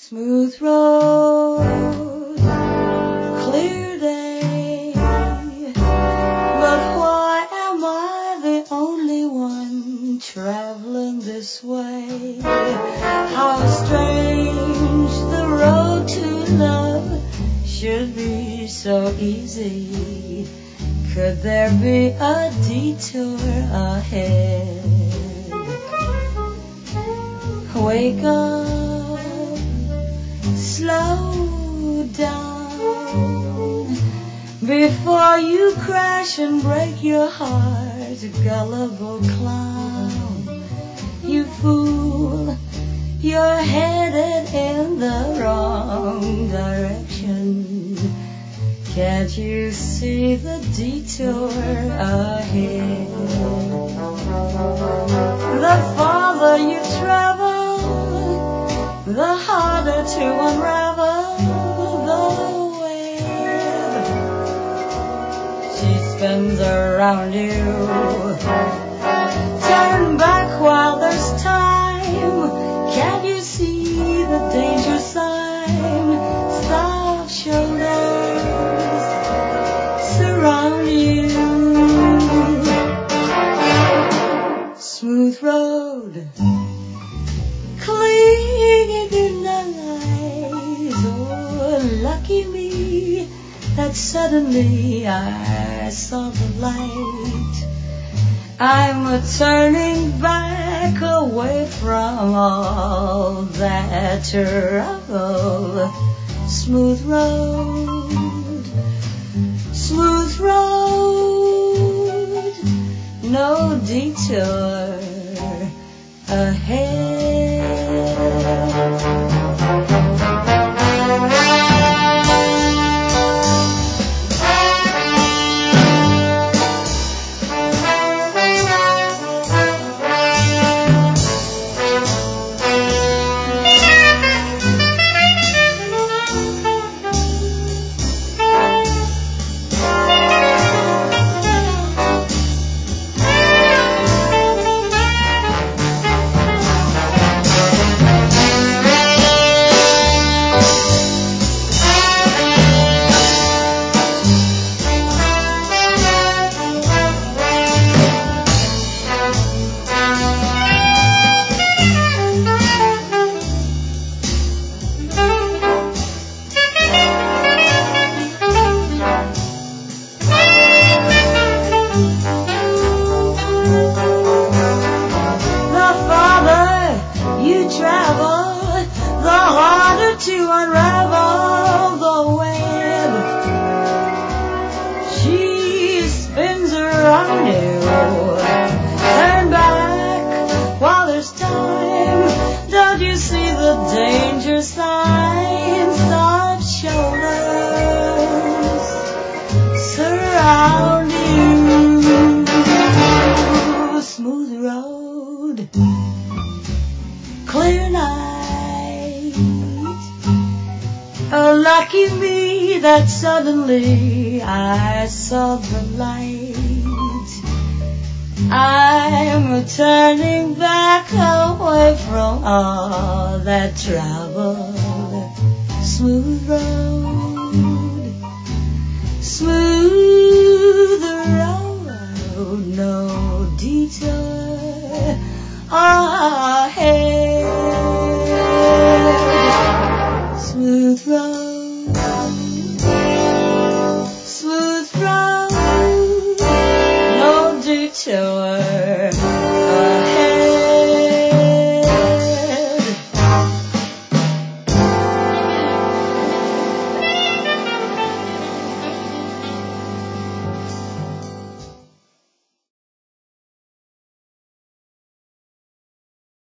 Smooth road, clear day, but why am I the only one traveling this way? How strange the road to love should be so easy. Could there be a detour ahead? Wake up, slow down before you crash and break your heart, gullible clown. You fool, you're headed in the wrong direction. Can't you see the detour ahead? The farther you travel, the harder to unravel the web. She spins around you. Turn back while there's time. Can't you see the danger sign? Soft shoulders surround you. Smooth road, clinging in the light. Oh, lucky me that suddenly I saw the light. I'm turning back away from all that trouble. Smooth road, smooth road, no detour ahead. That suddenly I saw the light. I'm turning back away from all that trouble. Smooth road, smooth road, no detour ahead. Smooth road, smooth road, no detour